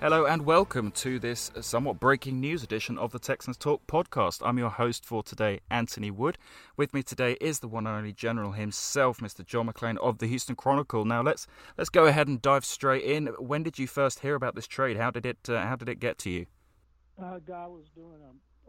Hello and welcome to this somewhat breaking news edition of the Texans Talk podcast. I'm your host for today, Anthony Wood. With me today is the one and only General himself, Mr. John McClain of the Houston Chronicle. Now let's go ahead and dive straight in. When did you first hear about this trade? How did it get to you? I was doing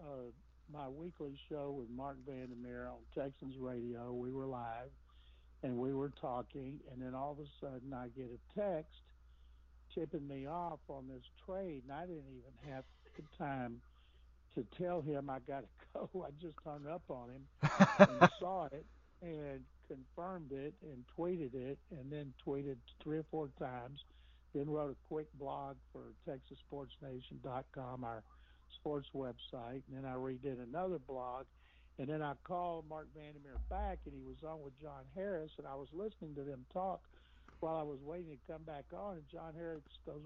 my weekly show with Mark Vandermeer on Texans Radio. We were live, and we were talking, and then all of a sudden I get a text tipping me off on this trade, and I didn't even have the time to tell him I got to go. I just hung up on him and saw it and confirmed it and tweeted it, and then tweeted 3 or 4 times, then wrote a quick blog for TexasSportsNation.com, our sports website, and then I redid another blog, and then I called Mark Vandermeer back, and he was on with John Harris, and I was listening to them talk while I was waiting to come back on, and John Harris goes,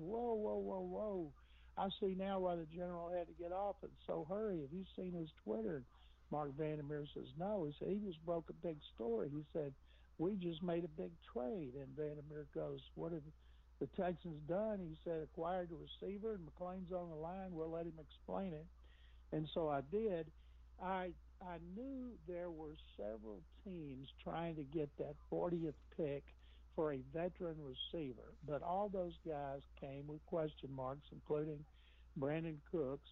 whoa, I see now why the general had to get off and so hurry. Have you seen his Twitter? And Mark Vandermeer says, no. He said, he just broke a big story. He said, we just made a big trade. And Vandermeer goes, what have the Texans done? He said, acquired a receiver, and McClain's on the line. We'll let him explain it. And so I did. I knew there were several teams trying to get that 40th pick for a veteran receiver, but all those guys came with question marks, including Brandon Cooks,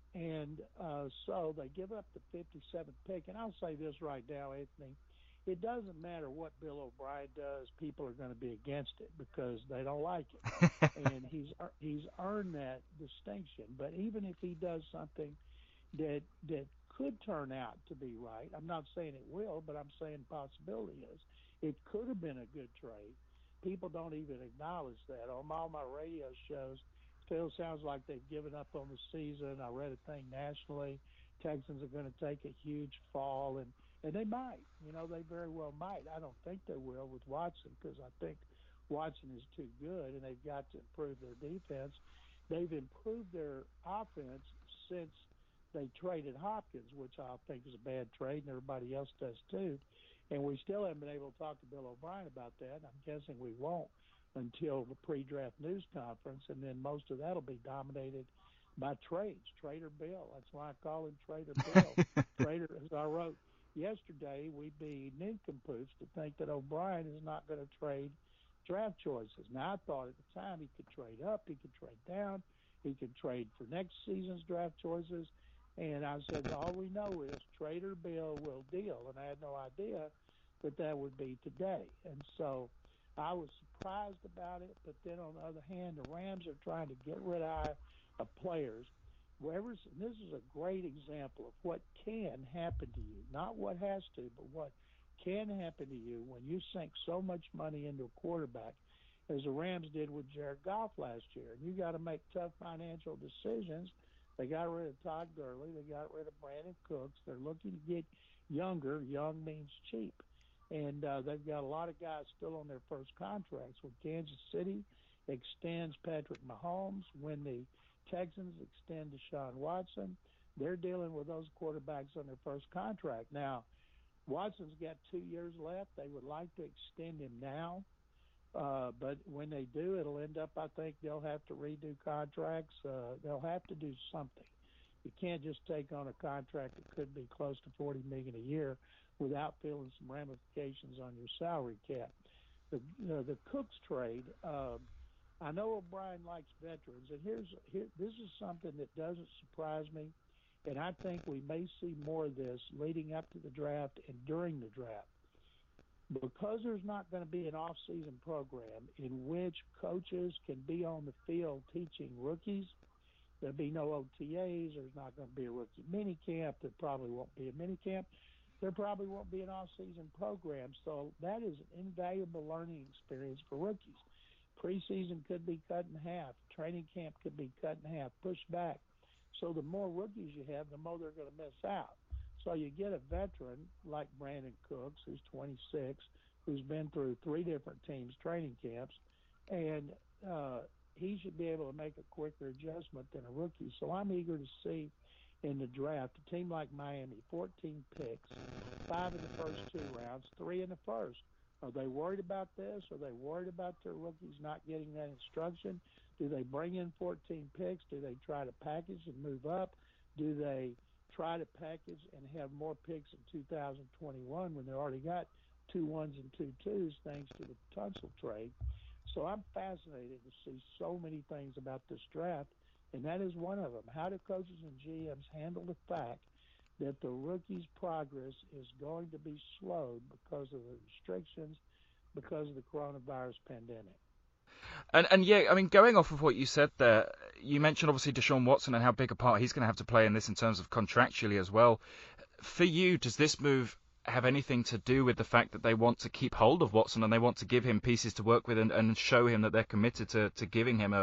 and so they give up the 57th pick. And I'll say this right now, Anthony, it doesn't matter what Bill O'Brien does, people are going to be against it because they don't like it, and he's earned that distinction. But even if he does something that could turn out to be right, I'm not saying it will, but I'm saying possibility is, it could have been a good trade. People don't even acknowledge that. On all my radio shows, still sounds like they've given up on the season. I read a thing nationally. Texans are going to take a huge fall, and they might. They very well might. I don't think they will with Watson because I think Watson is too good, and they've got to improve their defense. They've improved their offense since they traded Hopkins, which I think is a bad trade, and everybody else does too. And we still haven't been able to talk to Bill O'Brien about that. I'm guessing we won't until the pre-draft news conference, and then most of that will be dominated by trades. Trader Bill. That's why I call him Trader Bill. Trader, as I wrote yesterday, we'd be nincompoops to think that O'Brien is not going to trade draft choices. Now, I thought at the time he could trade up, he could trade down, he could trade for next season's draft choices. And I said, all we know is Trader Bill will deal. And I had no idea that would be today. And so I was surprised about it. But then on the other hand, the Rams are trying to get rid of players. This is a great example of what can happen to you. Not what has to, but what can happen to you when you sink so much money into a quarterback as the Rams did with Jared Goff last year. And you got to make tough financial decisions. They got rid of Todd Gurley. They got rid of Brandon Cooks. They're looking to get younger. Young means cheap. And they've got a lot of guys still on their first contracts. When Kansas City extends Patrick Mahomes, when the Texans extend Deshaun Watson, they're dealing with those quarterbacks on their first contract. Now, Watson's got 2 years left. They would like to extend him now. But when they do, it'll end up, I think, they'll have to redo contracts. They'll have to do something. You can't just take on a contract that could be close to $40 million a year without feeling some ramifications on your salary cap. The Cooks trade, I know O'Brien likes veterans, and this is something that doesn't surprise me, and I think we may see more of this leading up to the draft and during the draft. Because there's not going to be an off-season program in which coaches can be on the field teaching rookies, there'll be no OTAs. There's not going to be a rookie mini camp. There probably won't be a mini camp. There probably won't be an off-season program. So that is an invaluable learning experience for rookies. Preseason could be cut in half. Training camp could be cut in half, pushed back. So the more rookies you have, the more they're going to miss out. So you get a veteran like Brandon Cooks, who's 26, who's been through 3 different teams' training camps, and he should be able to make a quicker adjustment than a rookie. So I'm eager to see in the draft a team like Miami, 14 picks, 5 in the first 2 rounds, 3 in the first. Are they worried about this? Are they worried about their rookies not getting that instruction? Do they bring in 14 picks? Do they try to package and move up? Do they try to package and have more picks in 2021 when they already got 2 1s and 2 2s thanks to the Tunsil trade? So I'm fascinated to see so many things about this draft, and that is one of them. How do coaches and GMs handle the fact that the rookie's progress is going to be slowed because of the restrictions, because of the coronavirus pandemic? And yeah, I mean, going off of what you said there, you mentioned obviously Deshaun Watson and how big a part he's going to have to play in this in terms of contractually as well. For you, does this move have anything to do with the fact that they want to keep hold of Watson and they want to give him pieces to work with and show him that they're committed to giving him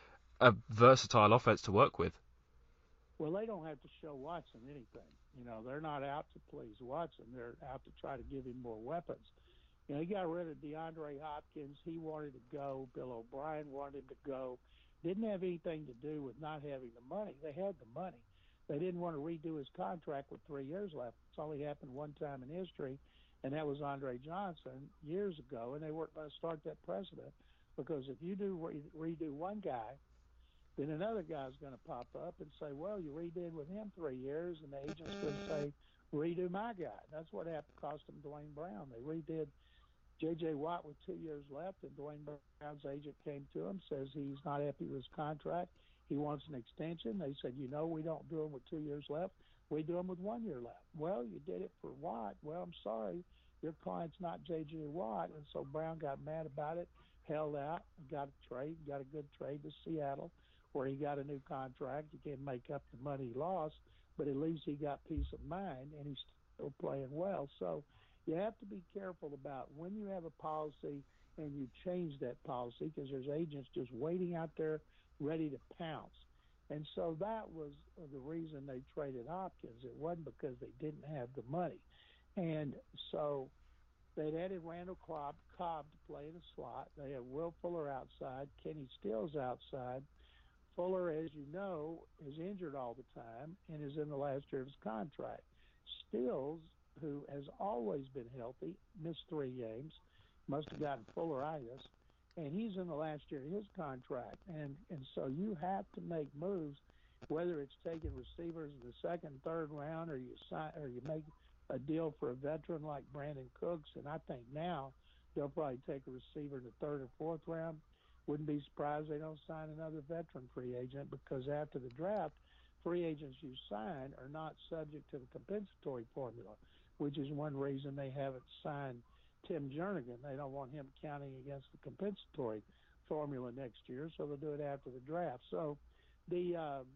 a versatile offense to work with? Well, they don't have to show Watson anything. They're not out to please Watson. They're out to try to give him more weapons. He got rid of DeAndre Hopkins. He wanted to go. Bill O'Brien wanted him to go. Didn't have anything to do with not having the money. They had the money. They didn't want to redo his contract with 3 years left. It's only happened one time in history, and that was Andre Johnson years ago, and they weren't going to start that precedent because if you do redo one guy, then another guy's going to pop up and say, well, you redid with him 3 years, and the agent's going to say, redo my guy. That's what happened, cost them Dwayne Brown. They redid J.J. Watt with 2 years left, and Dwayne Brown's agent came to him, says he's not happy with his contract. He wants an extension. They said, we don't do him with 2 years left. We do him with 1 year left. Well, you did it for Watt. Well, I'm sorry. Your client's not J.J. Watt. And so Brown got mad about it, held out, got a trade, got a good trade to Seattle where he got a new contract. He can't make up the money he lost, but at least he got peace of mind, and he's still playing well. So you have to be careful about when you have a policy and you change that policy because there's agents just waiting out there ready to pounce. And so that was the reason they traded Hopkins. It wasn't because they didn't have the money. And so they'd added Randall Cobb to play in the slot. They have Will Fuller outside. Kenny Stills outside. Fuller, as you know, is injured all the time and is in the last year of his contract. Stills, who has always been healthy, missed 3 games, must have gotten Fulleritis, and he's in the last year of his contract. And so you have to make moves, whether it's taking receivers in the second, third round, or you make a deal for a veteran like Brandon Cooks. And I think now they'll probably take a receiver in the third or fourth round. Wouldn't be surprised they don't sign another veteran free agent because after the draft, free agents you sign are not subject to the compensatory formula, which is one reason they haven't signed Tim Jernigan. They don't want him counting against the compensatory formula next year, so they'll do it after the draft. So they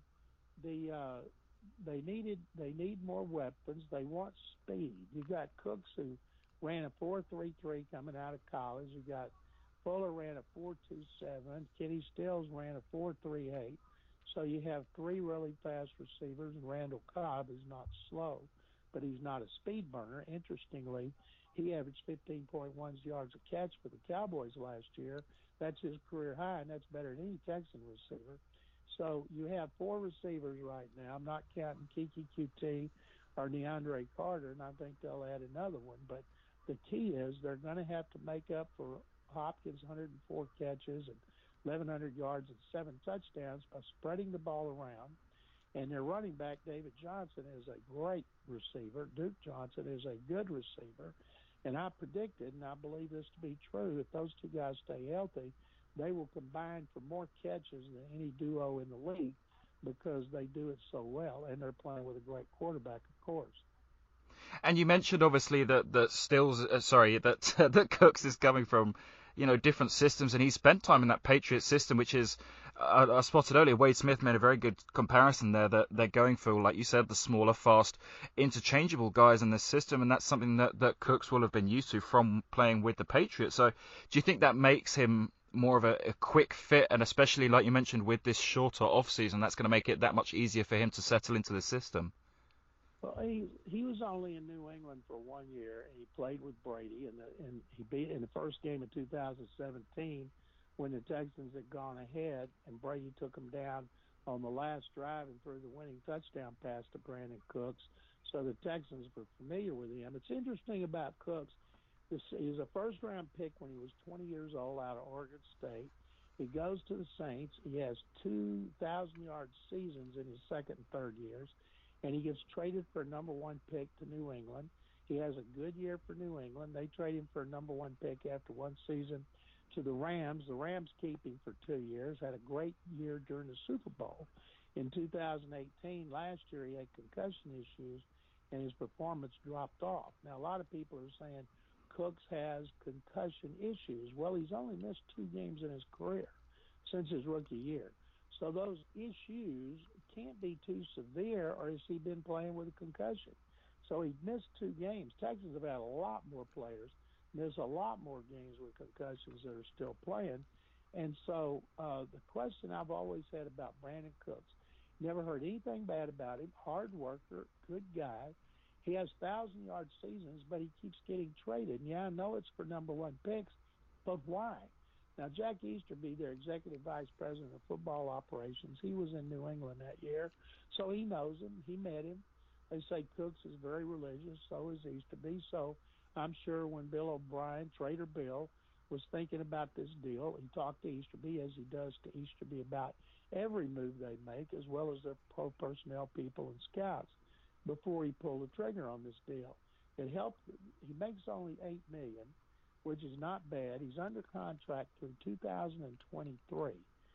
need more weapons. They want speed. You got Cooks who ran a 4.33 coming out of college. You got Fuller ran a 4.27. Kenny Stills ran a 4.38. So you have 3 really fast receivers, and Randall Cobb is not slow, but he's not a speed burner. Interestingly, he averaged 15.1 yards a catch for the Cowboys last year. That's his career high, and that's better than any Texan receiver. So you have 4 receivers right now. I'm not counting Kiki QT or DeAndre Carter, and I think they'll add another one. But the key is they're going to have to make up for Hopkins' 104 catches and 1,100 yards and 7 touchdowns by spreading the ball around. And their running back, David Johnson, is a great receiver. Duke Johnson is a good receiver. And I predicted, and I believe this to be true, if those 2 guys stay healthy, they will combine for more catches than any duo in the league because they do it so well, and they're playing with a great quarterback, of course. And you mentioned obviously that Stills, that Cooks is coming from, different systems, and he spent time in that Patriots system, which is, I spotted earlier, Wade Smith made a very good comparison there that they're going for, like you said, the smaller, fast, interchangeable guys in this system, and that's something that Cooks will have been used to from playing with the Patriots. So do you think that makes him more of a quick fit, and especially, like you mentioned, with this shorter off-season, that's going to make it that much easier for him to settle into the system? Well, he was only in New England for 1 year, and he played with Brady, and he beat in the first game of 2017 when the Texans had gone ahead, and Brady took him down on the last drive and threw the winning touchdown pass to Brandon Cooks. So the Texans were familiar with him. It's interesting about Cooks. He was a first-round pick when he was 20 years old out of Oregon State. He goes to the Saints. He has 2,000-yard seasons in his second and third years, and he gets traded for a number one pick to New England. He has a good year for New England. They trade him for a number one pick after one season to the Rams. The Rams keep him for 2 years, had a great year during the Super Bowl. In 2018, last year, he had concussion issues, and his performance dropped off. Now, a lot of people are saying Cooks has concussion issues. Well, he's only missed 2 games in his career since his rookie year. So those issues can't be too severe, or has he been playing with a concussion? So he missed 2 games. Texans have had a lot more players miss a lot more games with concussions that are still playing. And so the question I've always had about Brandin Cooks, never heard anything bad about him, hard worker, good guy. He has 1,000-yard seasons, but he keeps getting traded. And, yeah, I know it's for number one picks, but why? Now, Jack Easterby, their executive vice president of football operations, he was in New England that year, so he knows him. He met him. They say Cooks is very religious, so is Easterby. So I'm sure when Bill O'Brien, Trader Bill, was thinking about this deal, he talked to Easterby, as he does to Easterby, about every move they make, as well as their pro personnel people and scouts, before he pulled the trigger on this deal. It helped. He makes only $8 million, which is not bad. He's under contract through 2023,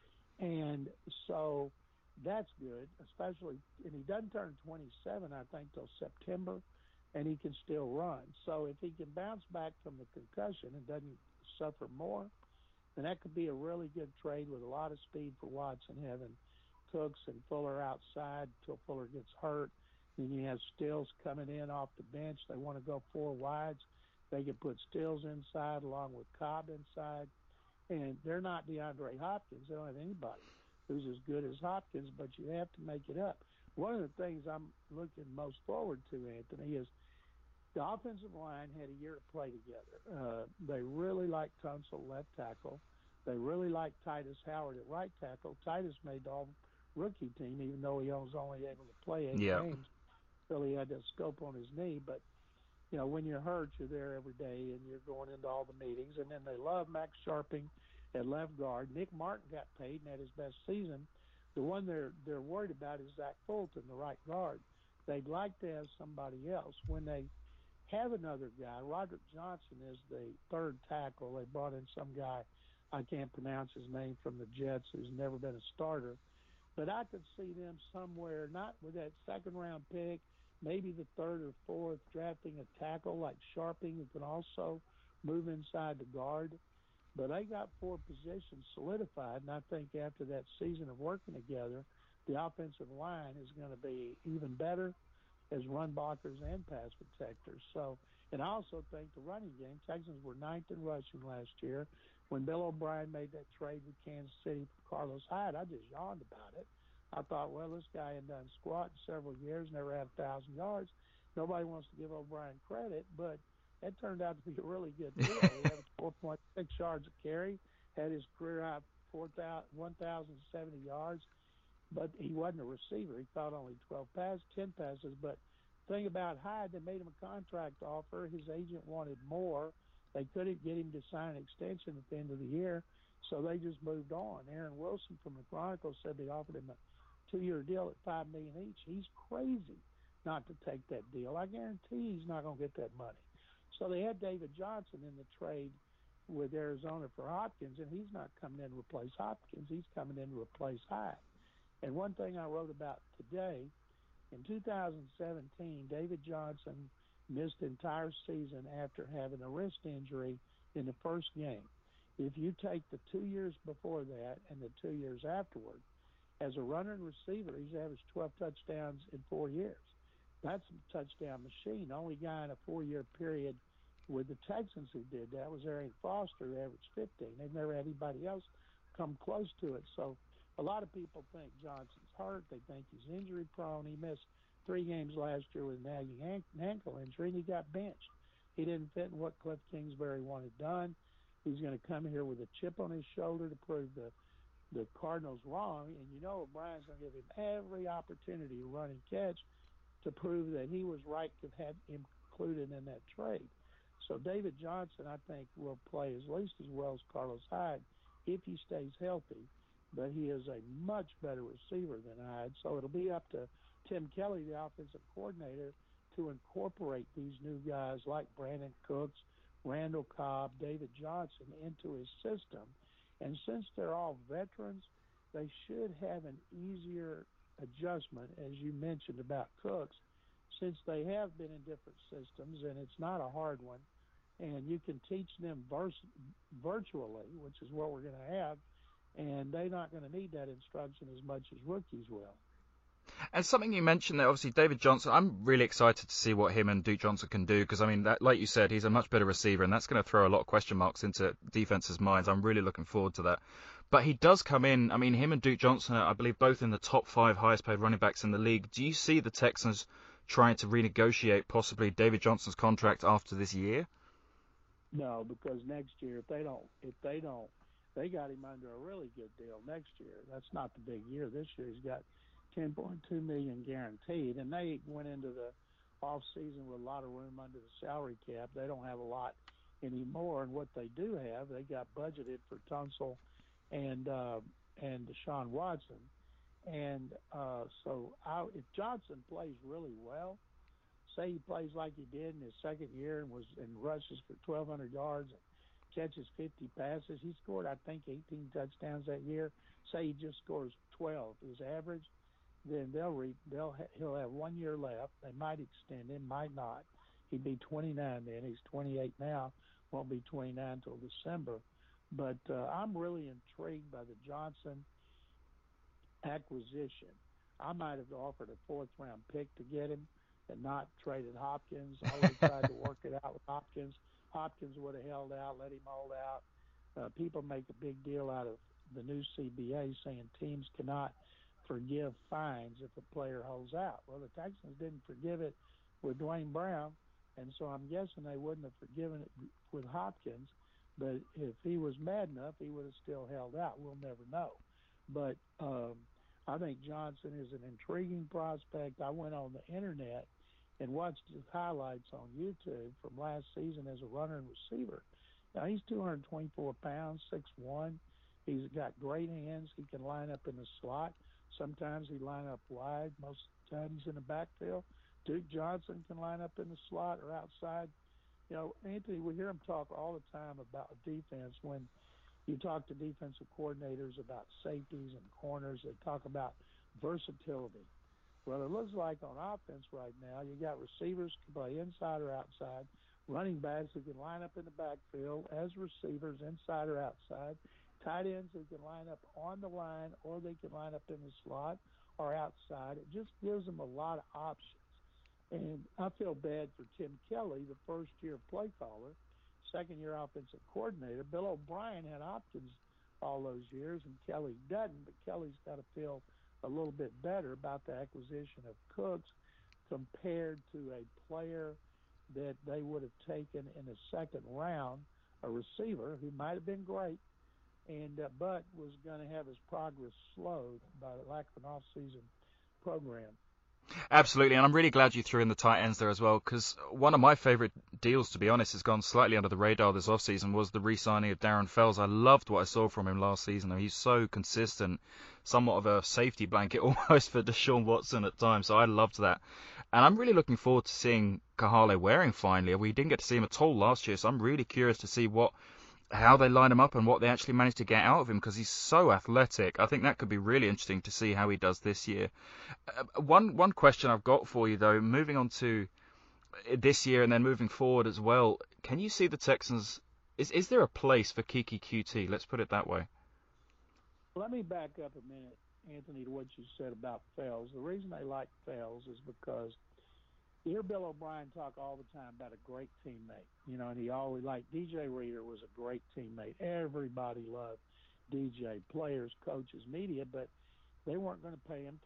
and so that's good, especially, and he doesn't turn 27, I think, till September, and he can still run. So if he can bounce back from the concussion and doesn't suffer more, then that could be a really good trade with a lot of speed for Watson, having Cooks and Fuller outside until Fuller gets hurt. Then you have Stills coming in off the bench. They want to go 4 wides. They can put Stills inside along with Cobb inside. And they're not DeAndre Hopkins. They don't have anybody who's as good as Hopkins, but you have to make it up. One of the things I'm looking most forward to, Anthony, is the offensive line had a year to play together. They really like Tunsil, left tackle. They really like Titus Howard at right tackle. Titus made the all-rookie team, even though he was only able to play 8 games. So he had that scope on his knee. But, you know, when you're hurt, you're there every day, and you're going into all the meetings. And then they love Max Sharping at left guard. Nick Martin got paid and had his best season. The one they're worried about is Zach Fulton, the right guard. They'd like to have somebody else. When they have another guy, Roderick Johnson is the third tackle. They brought in some guy, I can't pronounce his name, from the Jets, who's never been a starter. But I could see them somewhere, not with that second-round pick, maybe the third or fourth, drafting a tackle like Sharping, who can also move inside the guard. But they got 4 positions solidified, and I think after that season of working together, the offensive line is going to be even better as run blockers and pass protectors. So, and I also think the running game, Texans were 9th in rushing last year. When Bill O'Brien made that trade with Kansas City for Carlos Hyde, I just yawned about it. I thought, well, this guy hadn't done squat in several years, never had 1,000 yards. Nobody wants to give O'Brien credit, but that turned out to be a really good deal. He had 4.6 yards a carry, had his career high 1,070 yards, but he wasn't a receiver. He caught only 10 passes. But the thing about Hyde, they made him a contract offer. His agent wanted more. They couldn't get him to sign an extension at the end of the year, so they just moved on. Aaron Wilson from the Chronicle said they offered him a 2-year deal at $5 million each. He's crazy not to take that deal. I guarantee he's not going to get that money. So they had David Johnson in the trade with Arizona for Hopkins, and he's not coming in to replace Hopkins. He's coming in to replace Hyde. And one thing I wrote about today, in 2017, David Johnson missed the entire season after having a wrist injury in the first game. If you take the 2 years before that and the 2 years afterward, as a runner and receiver, he's averaged 12 touchdowns in 4 years. That's a touchdown machine. The only guy in a 4-year period with the Texans who did that was Arian Foster, who averaged 15. They've never had anybody else come close to it. So a lot of people think Johnson's hurt. They think he's injury prone. He missed 3 games last year with a nagging ankle injury, and he got benched. He didn't fit in what Cliff Kingsbury wanted done. He's going to come here with a chip on his shoulder to prove the Cardinals wrong. And you know O'Brien's going to give him every opportunity to run and catch to prove that he was right to have him included in that trade. So David Johnson, I think, will play at least as well as Carlos Hyde if he stays healthy. But he is a much better receiver than Hyde. So it'll be up to Tim Kelly, the offensive coordinator, to incorporate these new guys like Brandon Cooks, Randall Cobb, David Johnson into his system. And since they're all veterans, they should have an easier adjustment, as you mentioned about Cooks, since they have been in different systems, and it's not a hard one. And you can teach them virtually, which is what we're going to have, and they're not going to need that instruction as much as rookies will. And something you mentioned there, obviously David Johnson, I'm really excited to see what him and Duke Johnson can do because, I mean, that, like you said, he's a much better receiver, and that's going to throw a lot of question marks into defenses' minds. I'm really looking forward to that. But he does come in, I mean, him and Duke Johnson are, I believe, both in the top 5 highest paid running backs in the league. Do you see the Texans trying to renegotiate possibly David Johnson's contract after this year? No, because next year, if they don't, they got him under a really good deal next year. That's not the big year. This year he's got $10.2 million guaranteed, and they went into the off season with a lot of room under the salary cap. They don't have a lot anymore, and what they do have, they got budgeted for Tunsil and Deshaun Watson. And if Johnson plays really well, say he plays like he did in his second year and rushes for 1,200 yards and catches 50 passes. He scored, I think, 18 touchdowns that year. Say he just scores 12, his average, then he'll have 1 year left. They might extend him, might not. He'd be 29 then. He's 28 now. Won't be 29 until December. But I'm really intrigued by the Johnson acquisition. I might have offered a 4th-round pick to get him and not traded Hopkins. I would have tried to work it out with Hopkins. Hopkins would have held out, let him hold out. People make a big deal out of the new CBA saying teams cannot forgive fines if a player holds out. Well, the Texans didn't forgive it with Dwayne Brown, and so I'm guessing they wouldn't have forgiven it with Hopkins. But if he was mad enough, he would have still held out. We'll never know. But I think Johnson is an intriguing prospect. I went on the internet and watched his highlights on YouTube from last season as a runner and receiver. Now, he's 224 pounds, 6'1". He's got great hands. He can line up in the slot. Sometimes he line up wide. Most of the time he's in the backfield. Duke Johnson can line up in the slot or outside. You know, Anthony, we hear him talk all the time about defense. When you talk to defensive coordinators about safeties and corners, they talk about versatility. Well, it looks like on offense right now, you got receivers who can play inside or outside, running backs who can line up in the backfield as receivers inside or outside, tight ends who can line up on the line or they can line up in the slot or outside. It just gives them a lot of options. And I feel bad for Tim Kelly, the first-year play caller, second-year offensive coordinator. Bill O'Brien had Hopkins all those years, and Kelly doesn't, but Kelly's got to feel a little bit better about the acquisition of Cooks compared to a player that they would have taken in the second round, a receiver who might have been great, and but was going to have his progress slowed by the lack of an off-season program. Absolutely, and I'm really glad you threw in the tight ends there as well, because one of my favourite deals, to be honest, has gone slightly under the radar this offseason, was the re-signing of Darren Fells. I loved what I saw from him last season. He's so consistent, somewhat of a safety blanket almost for Deshaun Watson at times, so I loved that. And I'm really looking forward to seeing Kahale Waring finally. We didn't get to see him at all last year, so I'm really curious to see how they line him up and what they actually managed to get out of him, because he's so athletic. I think that could be really interesting to see how he does this year. One question I've got for you, though, moving on to this year and then moving forward as well, can you see the Texans, is there a place for Keke QT? Let's put it that way. Let me back up a minute, Anthony, to what you said about Fells. The reason I like Fells is because you hear Bill O'Brien talk all the time about a great teammate, and he always liked DJ Reader was a great teammate. Everybody loved DJ, players, coaches, media, but they weren't going to pay him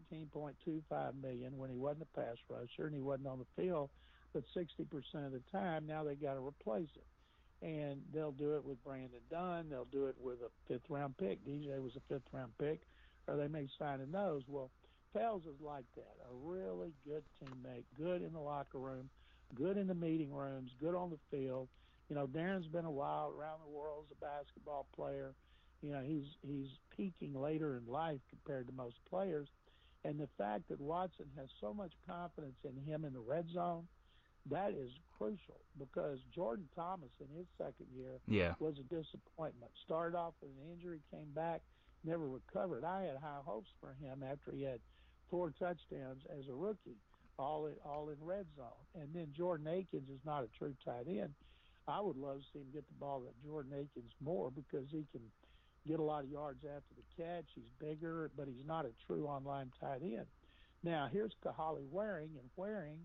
$13.25 million when he wasn't a pass rusher and he wasn't on the field, but 60% of the time now they got to replace him. And they'll do it with Brandon Dunn. They'll do it with a 5th-round pick. DJ was a 5th-round pick, or they may sign a nose. Well, Fells is like that, a really good teammate, good in the locker room, good in the meeting rooms, good on the field. Darren's been a while around the world as a basketball player. He's peaking later in life compared to most players, and the fact that Watson has so much confidence in him in the red zone, that is crucial because Jordan Thomas in his second year Yeah. was a disappointment. Started off with an injury, came back, never recovered. I had high hopes for him after he had 4 touchdowns as a rookie, all in red zone. And then Jordan Akins is not a true tight end. I would love to see him get the ball to Jordan Akins more because he can get a lot of yards after the catch. He's bigger, but he's not a true online tight end. Now, here's Kahale Waring, and Waring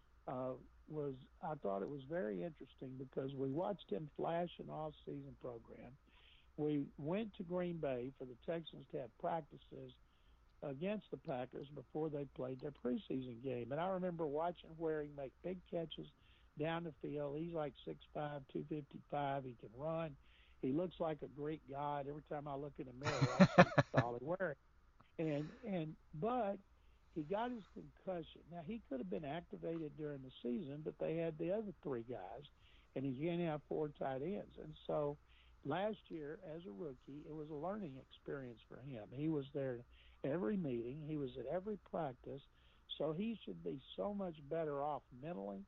I thought it was very interesting because we watched him flash an off-season program. We went to Green Bay for the Texans to have practices against the Packers before they played their preseason game. And I remember watching Waring make big catches down the field. He's like 6'5", 255. He can run. He looks like a Greek god. Every time I look in the mirror, I see Kahale Waring. But he got his concussion. Now, he could have been activated during the season, but they had the other 3 guys, and he's going to have 4 tight ends. And so last year, as a rookie, it was a learning experience for him. He was there every meeting. He was at every practice. So he should be so much better off mentally.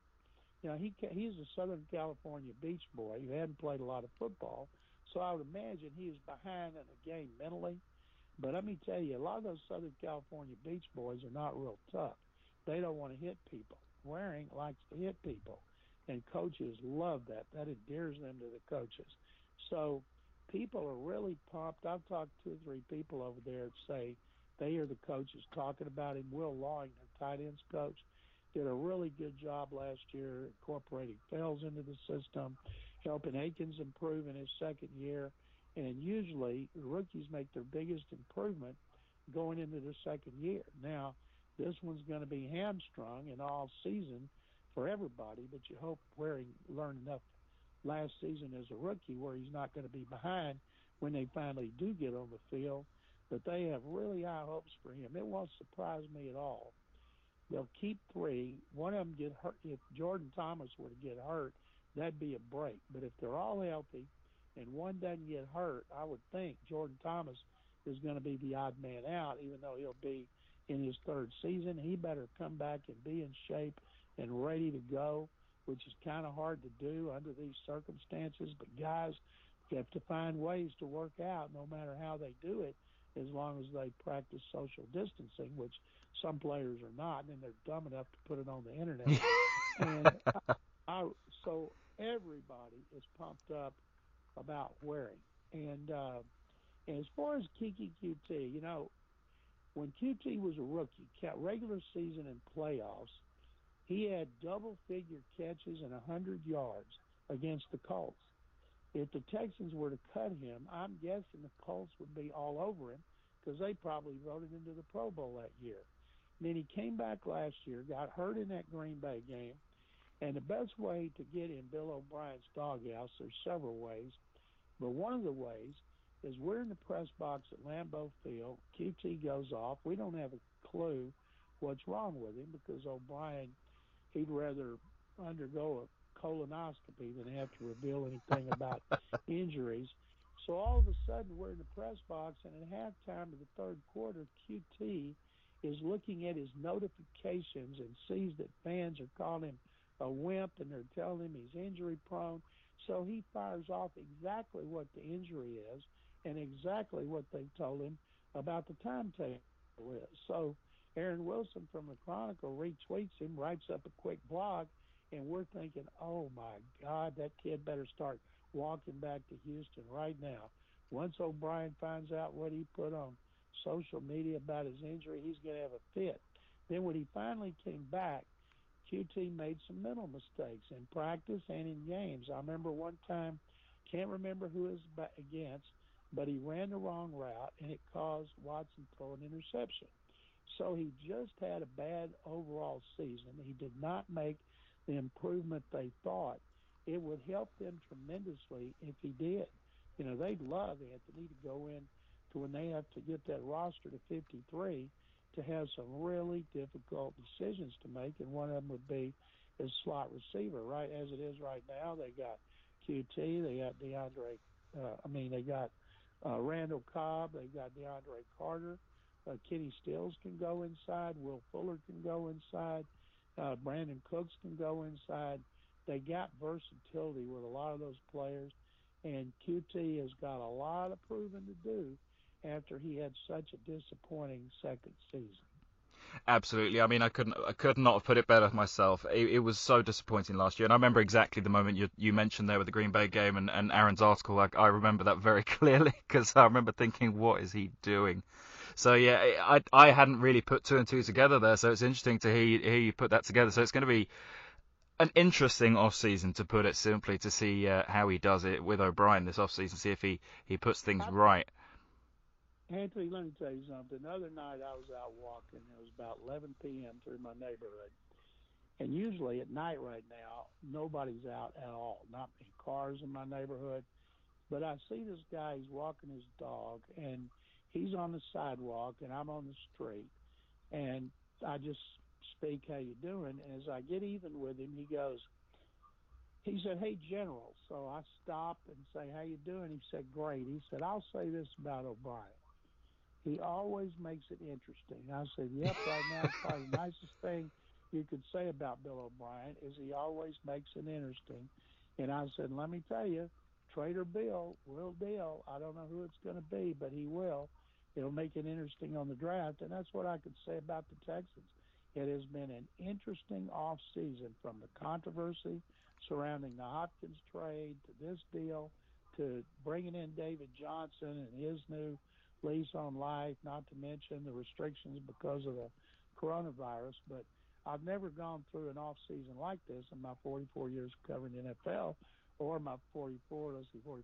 He's a Southern California beach boy who hadn't played a lot of football. So I would imagine he was behind in the game mentally. But let me tell you, a lot of those Southern California beach boys are not real tough. They don't want to hit people. Waring likes to hit people, and coaches love that. That endears them to the coaches. So people are really pumped. I've talked to 2 or 3 people over there that say they hear the coaches talking about him. Will Lawing, their tight ends coach, did a really good job last year incorporating Fells into the system, helping Akins improve in his second year. And usually the rookies make their biggest improvement going into their second year. Now, this one's going to be hamstrung in all season for everybody, but you hope Waring learned enough last season as a rookie where he's not going to be behind when they finally do get on the field. But they have really high hopes for him. It won't surprise me at all. They'll keep 3. One of them get hurt. If Jordan Thomas were to get hurt, that'd be a break. But if they're all healthy and one doesn't get hurt, I would think Jordan Thomas is going to be the odd man out, even though he'll be in his 3rd season. He better come back and be in shape and ready to go, which is kind of hard to do under these circumstances. But guys have to find ways to work out no matter how they do it, as long as they practice social distancing, which some players are not, and then they're dumb enough to put it on the internet. And so everybody is pumped up about Waring. And as far as Keke QT, when QT was a rookie, regular season and playoffs, he had double-figure catches and 100 yards against the Colts. If the Texans were to cut him, I'm guessing the Colts would be all over him because they probably voted into the Pro Bowl that year. And then he came back last year, got hurt in that Green Bay game, and the best way to get in Bill O'Brien's doghouse, there's several ways, but one of the ways is we're in the press box at Lambeau Field. QT goes off. We don't have a clue what's wrong with him because O'Brien, he'd rather undergo a colonoscopy than have to reveal anything about injuries. So all of a sudden we're in the press box, and at halftime of the 3rd quarter, QT is looking at his notifications and sees that fans are calling him a wimp and they're telling him he's injury prone. So he fires off exactly what the injury is and exactly what they told him about the timetable is. So Aaron Wilson from the Chronicle retweets him, writes up a quick blog, and we're thinking, oh, my God, that kid better start walking back to Houston right now. Once O'Brien finds out what he put on social media about his injury, he's going to have a fit. Then when he finally came back, QT made some mental mistakes in practice and in games. I remember one time, can't remember who it was against, but he ran the wrong route, and it caused Watson to throw an interception. So he just had a bad overall season. He did not make the improvement they thought. It would help them tremendously if he did. They'd love Anthony to go in to when they have to get that roster to 53 to have some really difficult decisions to make, and one of them would be his slot receiver, right? As it is right now, they got QT, they got they got Randall Cobb. They got DeAndre Carter. Kenny Stills can go inside. Will Fuller can go inside. Brandon Cooks can go inside. They got versatility with a lot of those players, and QT has got a lot of proving to do after he had such a disappointing second season. Absolutely. I mean, I could not have put it better myself. It was so disappointing last year, and I remember exactly the moment you mentioned there with the Green Bay game and Aaron's article. I remember that very clearly because I remember thinking, what is he doing? So yeah, I hadn't really put two and two together there. So it's interesting to hear you put that together. So it's going to be an interesting off season, to put it simply, to see how he does it with O'Brien this off season. See if he puts things right. Anthony, let me tell you something. The other night I was out walking. It was about 11 p.m. through my neighborhood. And usually at night right now, nobody's out at all. Not many cars in my neighborhood. But I see this guy, he's walking his dog, and he's on the sidewalk, and I'm on the street. And I just speak, how you doing? And as I get even with him, he said, hey, General. So I stopped and say, how you doing? He said, great. He said, I'll say this about O'Brien. He always makes it interesting. I said, yep, right now it's probably the nicest thing you could say about Bill O'Brien is he always makes it interesting. And I said, let me tell you, Trader Bill will deal. I don't know who it's going to be, but he will. It'll make it interesting on the draft. And that's what I could say about the Texans. It has been an interesting off season, from the controversy surrounding the Hopkins trade to this deal to bringing in David Johnson and his new lease on life, not to mention the restrictions because of the coronavirus. But I've never gone through an off season like this in my 44 years covering the NFL, or my 45,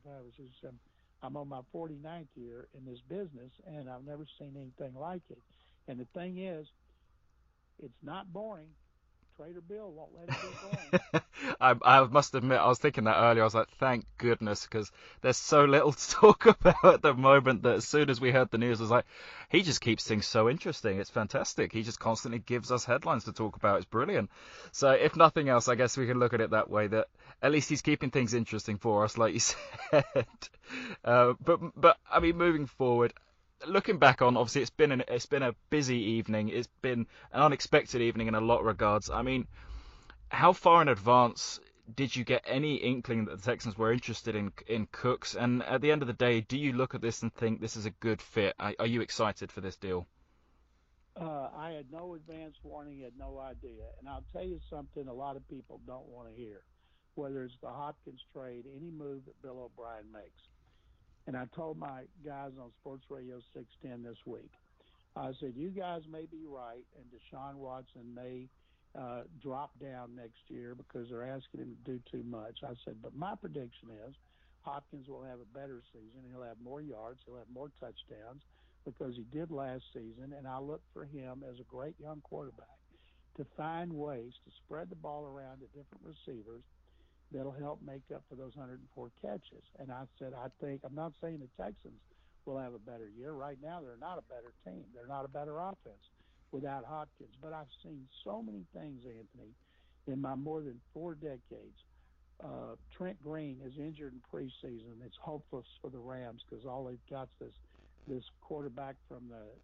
I'm on my 49th year in this business, and I've never seen anything like it. And the thing is, it's not boring. Trader Bill won't let it be boring. I must admit, I was thinking that earlier. I was like, thank goodness, because there's so little to talk about at the moment that as soon as we heard the news, I was like, he just keeps things so interesting. It's fantastic. He just constantly gives us headlines to talk about. It's brilliant. So if nothing else, I guess we can look at it that way, that at least he's keeping things interesting for us, like you said. But I mean, moving forward, looking back on, obviously it's been a busy evening. It's been an unexpected evening in a lot of regards. I mean, how far in advance did you get any inkling that the Texans were interested in Cooks? And at the end of the day, do you look at this and think this is a good fit? Are you excited for this deal? I had no advance warning, had no idea. And I'll tell you something a lot of people don't want to hear, whether it's the Hopkins trade, any move that Bill O'Brien makes. And I told my guys on Sports Radio 610 this week, I said, you guys may be right, and Deshaun Watson may drop down next year because they're asking him to do too much. I said, but my prediction is Hopkins will have a better season. He'll have more yards. He'll have more touchdowns because he did last season, and I look for him as a great young quarterback to find ways to spread the ball around to different receivers that'll help make up for those 104 catches. And I said, I'm not saying the Texans will have a better year. Right now, they're not a better team. They're not a better offense without Hopkins. But I've seen so many things, Anthony, in my more than 4 decades. Trent Green is injured in preseason. It's hopeless for the Rams because all they've got is this quarterback from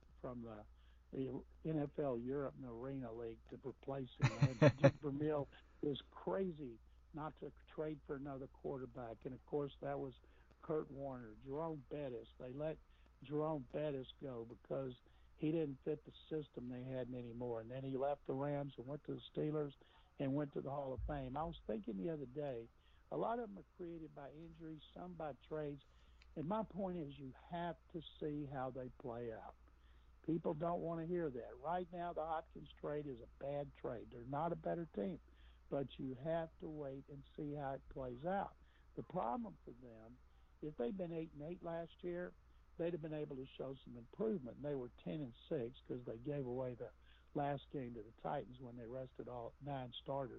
the NFL Europe and Arena League to replace him. And Vermeil is crazy not to trade for another quarterback. And, of course, that was Kurt Warner. Jerome Bettis. They let Jerome Bettis go because he didn't fit the system they had anymore. And then he left the Rams and went to the Steelers and went to the Hall of Fame. I was thinking the other day, a lot of them are created by injuries, some by trades. And my point is you have to see how they play out. People don't want to hear that. Right now, the Hopkins trade is a bad trade. They're not a better team. But you have to wait and see how it plays out. The problem for them, if they'd been 8-8 last year, they'd have been able to show some improvement. They were 10-6 because they gave away the last game to the Titans when they rested all 9 starters.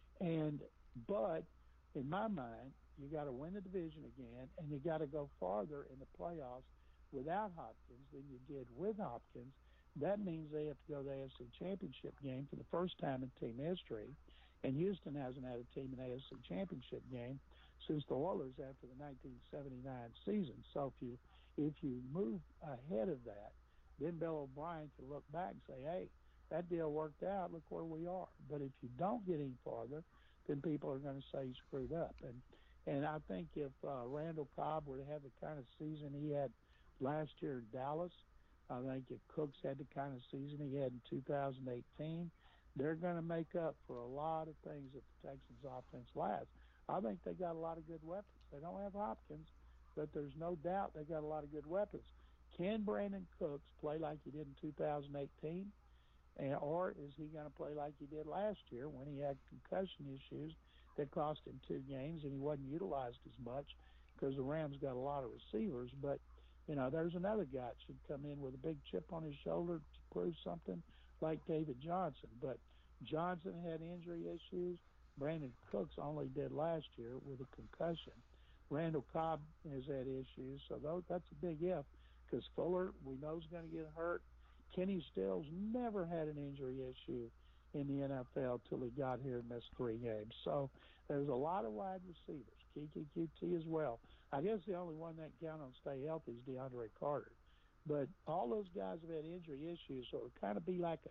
But in my mind, you got to win the division again, and you got to go farther in the playoffs without Hopkins than you did with Hopkins. That means they have to go to the AFC Championship game for the first time in team history. And Houston hasn't had a team in the AFC Championship game since the Oilers after the 1979 season. So If you move ahead of that, then Bill O'Brien can look back and say, hey, that deal worked out. Look where we are. But if you don't get any farther, then people are going to say he screwed up. And I think if Randall Cobb were to have the kind of season he had last year in Dallas, I think if Cooks had the kind of season he had in 2018, they're going to make up for a lot of things that the Texans offense lacks. I think they got a lot of good weapons. They don't have Hopkins, but there's no doubt they got a lot of good weapons. Can Brandon Cooks play like he did in 2018? Or is he going to play like he did last year when he had concussion issues that cost him 2 games and he wasn't utilized as much because the Rams got a lot of receivers? But, there's another guy that should come in with a big chip on his shoulder to prove something like David Johnson. But Johnson had injury issues. Brandon Cooks only did last year with a concussion. Randall Cobb has had issues, so that's a big if because Fuller, we know, is going to get hurt. Kenny Stills never had an injury issue in the NFL till he got here and missed 3 games. So there's a lot of wide receivers, Keke QT as well. I guess the only one that can count on stay healthy is DeAndre Carter. But all those guys have had injury issues, so it would kind of be like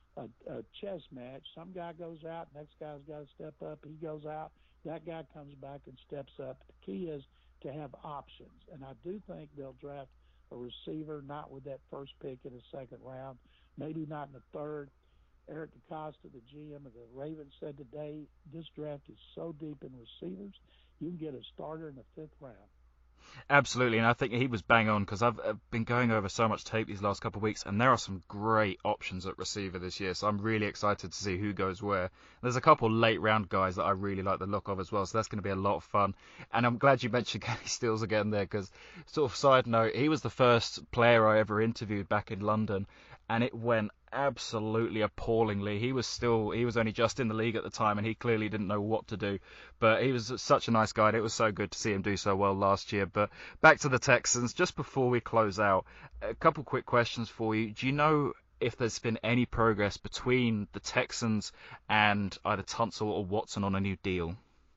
a chess match. Some guy goes out, next guy's got to step up. He goes out, that guy comes back and steps up. The key is to have options, and I do think they'll draft a receiver, not with that first pick in the second round, maybe not in the third. Eric DeCosta, the GM of the Ravens, said today this draft is so deep in receivers, you can get a starter in the 5th round. Absolutely, and I think he was bang on because I've been going over so much tape these last couple of weeks, and there are some great options at receiver this year, so I'm really excited to see who goes where. There's a couple late round guys that I really like the look of as well, so that's going to be a lot of fun. And I'm glad you mentioned Kenny Stills again there because, sort of side note, he was the first player I ever interviewed back in London, and it went absolutely appallingly. He was only just in the league at the time, and he clearly didn't know what to do. But he was such a nice guy, and it was so good to see him do so well last year. But back to the Texans, just before we close out, a couple quick questions for you. Do you know if there's been any progress between the Texans and either Tunsil or Watson on a new deal?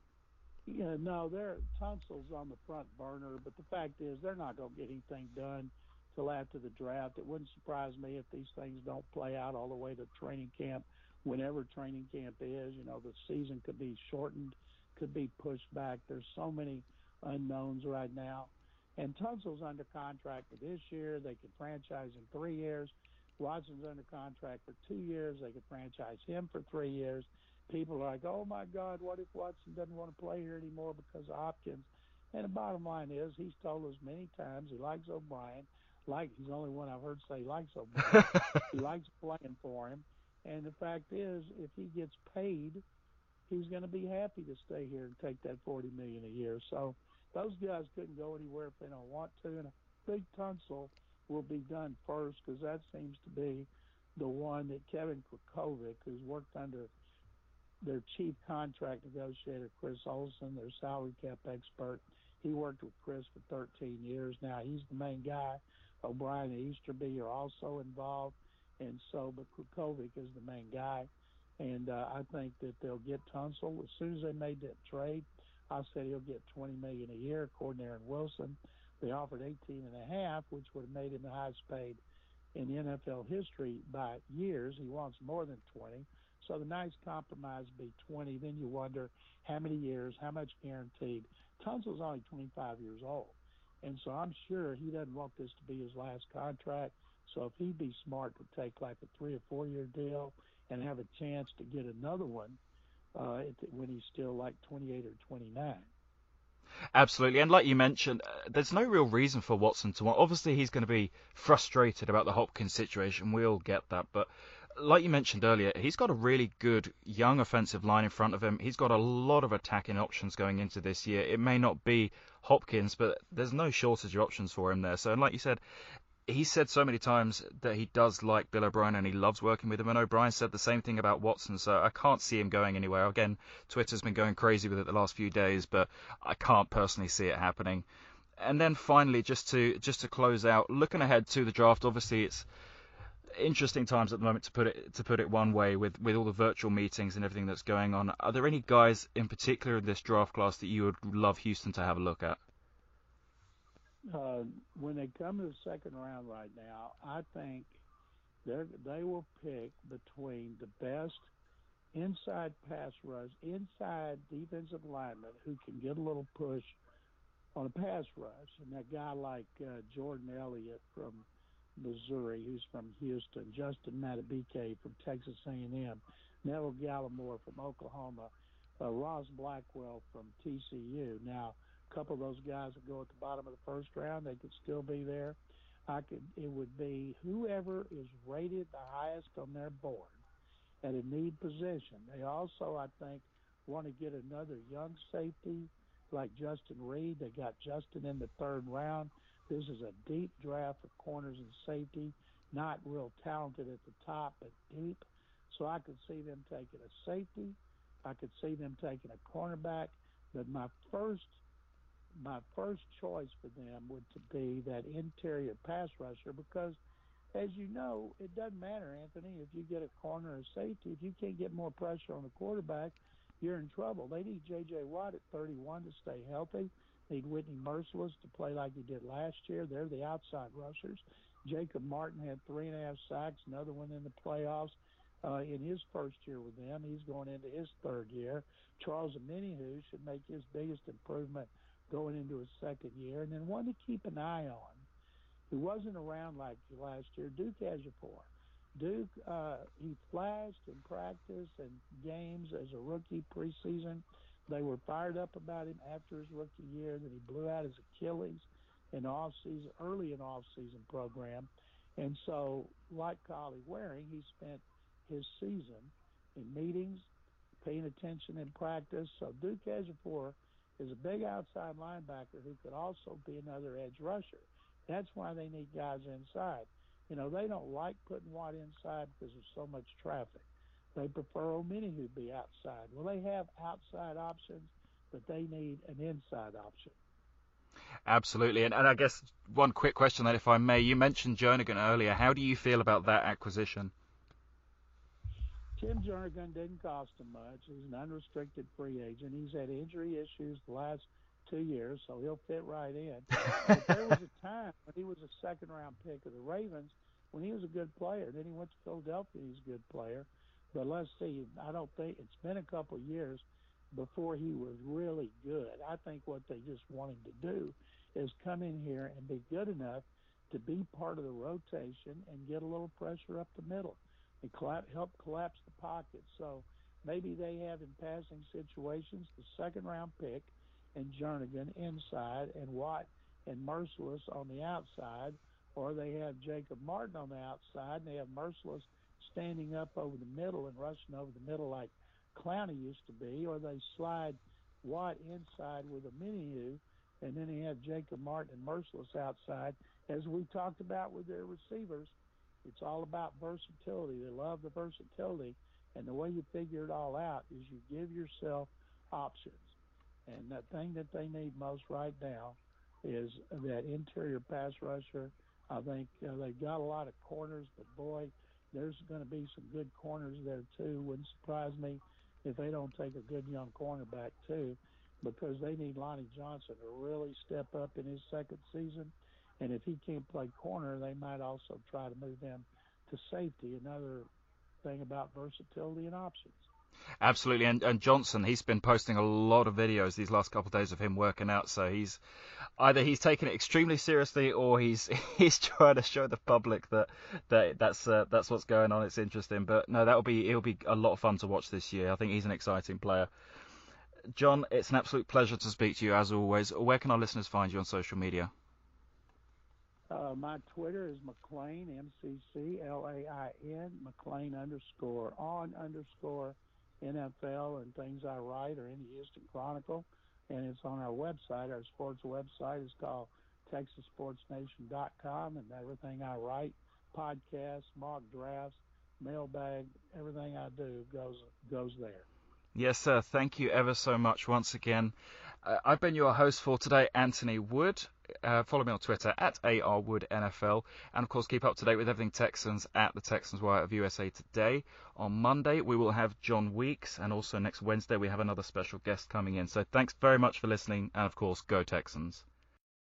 Yeah, no, Tunsil's on the front burner, but the fact is they're not going to get anything done till after the draft. It wouldn't surprise me if these things don't play out all the way to training camp, whenever training camp is. The season could be shortened, could be pushed back. There's so many unknowns right now. And Tunsil's under contract for this year. They could franchise in 3 years. Watson's under contract for 2 years. They could franchise him for 3 years. People are like, oh, my God, what if Watson doesn't want to play here anymore because of Hopkins? And the bottom line is he's told us many times he likes O'Brien. He's the only one I've heard say he likes O'Brien. He likes playing for him. And the fact is, if he gets paid, he's going to be happy to stay here and take that $40 million a year. So those guys couldn't go anywhere if they don't want to. And I think Tunsil will be done first because that seems to be the one that Kevin Krakovic, who's worked under their chief contract negotiator, Chris Olsen, their salary cap expert. He worked with Chris for 13 years now. He's the main guy. O'Brien and Easterby are also involved, and so, but Krakovic is the main guy. And I think that they'll get Tunsil. As soon as they made that trade, I said he'll get $20 million a year, according to Aaron Wilson. They offered $18.5, which would have made him the highest paid in NFL history by years. He wants more than 20. So the nice compromise would be 20. Then you wonder how many years, how much guaranteed. Tunsil's only 25 years old. And so I'm sure he doesn't want this to be his last contract. So if he'd be smart to take like a 3 or 4 year deal and have a chance to get another one when he's still like 28 or 29. Absolutely, and like you mentioned, there's no real reason for Watson to want. Obviously, he's going to be frustrated about the Hopkins situation. We all get that, but like you mentioned earlier, he's got a really good young offensive line in front of him. He's got a lot of attacking options going into this year. It may not be Hopkins, but there's no shortage of options for him there. So, and like you said, he said so many times that he does like Bill O'Brien and he loves working with him. And O'Brien said the same thing about Watson, so I can't see him going anywhere. Again, Twitter's been going crazy with it the last few days, but I can't personally see it happening. And then finally, just to close out, looking ahead to the draft, obviously it's interesting times at the moment, to put it one way, with all the virtual meetings and everything that's going on. Are there any guys in particular in this draft class that you would love Houston to have a look at? when they come to the second round right now, I think they will pick between the best inside pass rush, inside defensive lineman who can get a little push on a pass rush, and that guy like Jordan Elliott from Missouri, who's from Houston, Justin Matabike from Texas A&M, Neville Gallimore from Oklahoma, Ross Blackwell from TCU. Now, a couple of those guys would go at the bottom of the first round. They could still be there. It would be whoever is rated the highest on their board at a need position. They also, I think, want to get another young safety like Justin Reed. They got Justin in the third round. This is a deep draft for corners and safety, not real talented at the top, but deep. So I could see them taking a safety. I could see them taking a cornerback. But my first choice for them would to be that interior pass rusher because, as you know, it doesn't matter, Anthony, if you get a corner or safety. If you can't get more pressure on the quarterback, you're in trouble. They need J.J. Watt at 31 to stay healthy. They need Whitney Merciless to play like he did last year. They're the outside rushers. Jacob Martin had 3.5 sacks, another one in the playoffs in his first year with them. He's going into his third year. Charles Omenihu should make his biggest improvement going into his second year. And then one to keep an eye on, who wasn't around like last year, Duke Ejiofor. Duke, he flashed in practice and games as a rookie preseason. They were fired up about him after his rookie year. Then he blew out his Achilles in off-season, early in off-season program. And so, like Collie Waring, he spent his season in meetings, paying attention in practice. So Duke Ejiofor is a big outside linebacker who could also be another edge rusher. That's why they need guys inside. You know, they don't like putting Watt inside because there's so much traffic. They prefer Omenihu be outside. Well, they have outside options, but they need an inside option. Absolutely. And I guess one quick question then, if I may. You mentioned Jernigan earlier. How do you feel about that acquisition? Tim Jernigan didn't cost him much. He's an unrestricted free agent. He's had injury issues the last 2 years, so he'll fit right in. But there was a time when he was a second-round pick of the Ravens when he was a good player. Then he went to Philadelphia. He's a good player. But let's see. I don't think it's been a couple of years before he was really good. I think what they just want him to do is come in here and be good enough to be part of the rotation and get a little pressure up the middle and help collapse the pocket. So maybe they have in passing situations the second-round pick and Jernigan inside and Watt and Merciless on the outside, or they have Jacob Martin on the outside and they have Merciless standing up over the middle and rushing over the middle like Clowney used to be, or they slide Watt inside with Omenihu, and then they have Jacob Martin and Merciless outside. As we talked about with their receivers, it's all about versatility. They love the versatility, and the way you figure it all out is you give yourself options. And the thing that they need most right now is that interior pass rusher. I think they've got a lot of corners, but boy, there's going to be some good corners there too. Wouldn't surprise me if they don't take a good young cornerback too, because they need Lonnie Johnson to really step up in his second season. And if he can't play corner, they might also try to move him to safety. Another thing about versatility and options. Absolutely, and Johnson, he's been posting a lot of videos these last couple of days of him working out, so he's taking it extremely seriously, or he's trying to show the public that's what's going on. It's interesting, but no, it'll be a lot of fun to watch this year. I think he's an exciting player. John, it's an absolute pleasure to speak to you as always. Where can our listeners find you on social media? My Twitter is McClain, MCCLAIN, McClain_on_NFL, and things I write are in the Houston Chronicle, and it's on our website. Our sports website is called TexasSportsNation.com, and everything I write, podcasts, mock drafts, mailbag, everything I do goes there. Yes, sir. Thank you ever so much once again. I've been your host for today, Anthony Wood. Follow me on Twitter at ARWoodNFL. And, of course, keep up to date with everything Texans at the Texans Wire of USA Today. On Monday, we will have John Weeks. And also next Wednesday, we have another special guest coming in. So thanks very much for listening. And, of course, go Texans.